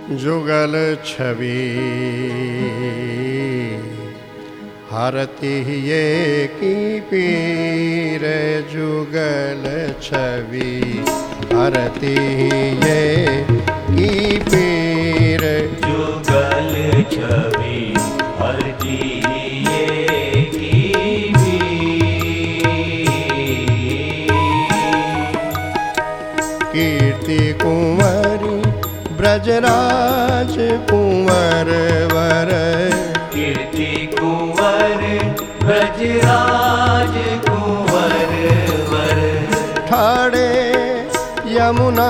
जुगल छवि हरती ये की पीर, जुगल छवि हरती ये की पीर, जुगल छवि हरती ये की पीर। कीर्ति कुंवरी ब्रजराज कुंवर वर, कीर्ति कुंवर ब्रजराज कुंवर वर, ठाड़े यमुना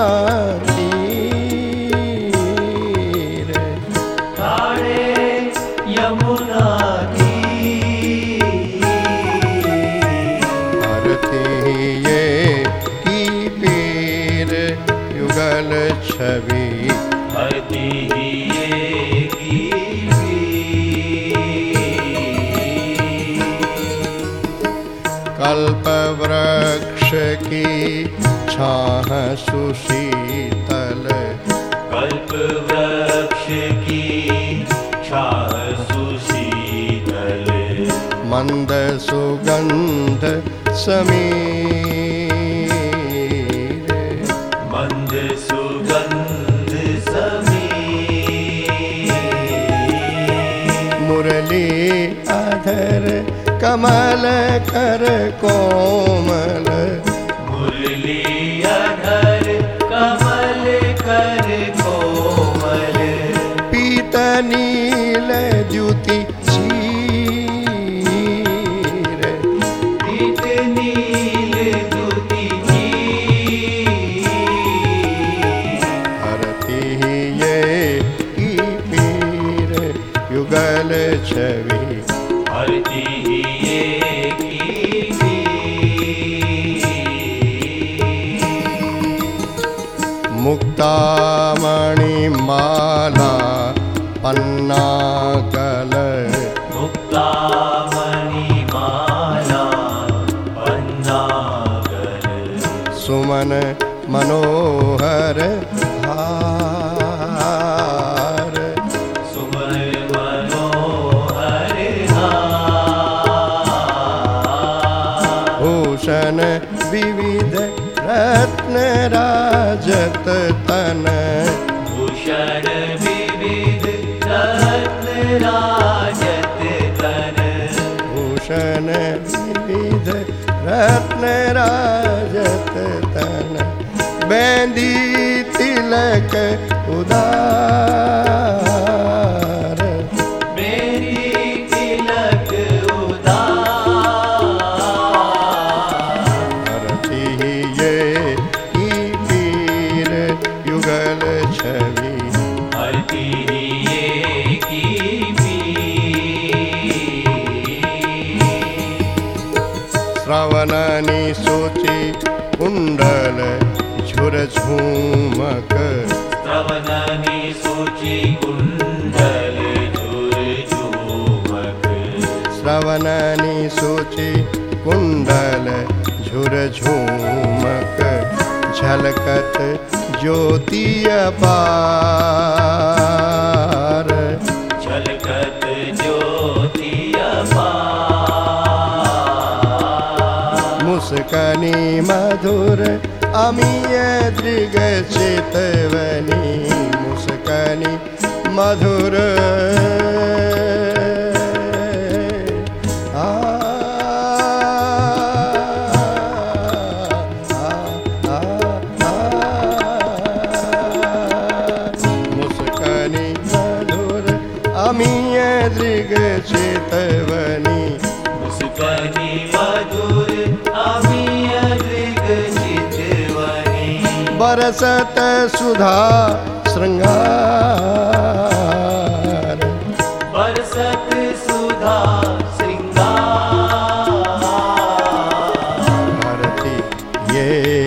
तीर, ठाड़े यमुना तीर। हरती ये की पीर, युगल छवि हरती ये की कल्प वृक्ष की छाह सुशीतल, कल्प वृक्ष की छाह सुशीतल, मंद सुगंध समीर, मंद सुगंध समीर। मुरली अधर कमल कर कोमल, मुरली अधर कमल कर कोमल, पीत नील द्युति चीर, पीत नील द्युति चीर। हरती ये की पीर, युगल छवि हरती ये की पीर। मुक्तामणि माला पन्नाकल, मुक्तामणि माला पन्नाकल, सुमन मनोहर हार, सुमन मनोहर हार। भूषण विविध रत्न राजत तन, भूषण विविध रत्न राजत तन, भूषण विविध रत्न राजत तन, बेंदी तिलक उदार, मेरी तिलक उदार। हरती ये की पीर, युगल छवि हरती ये की पीर। श्रवणानी सोची कुंडल झुर झूमक, श्रवणानी सूची कुंडल झुर झूमक, श्रवणानी सोची कुंडल झुर झूमक, झलकत ज्योति अपार, झलकत ज्योति अपार। मुस्कानी मधुर अमीय दृग चेतवनी, मुस्कानी मधुर मुस्कानी मधुर अमीय दृग चेतवनी, मुस्कानी मधुर अमीय दृग चितवनी। बरसत सुधा श्रृंगार, बरसत सुधा श्रृंगार। हरती ये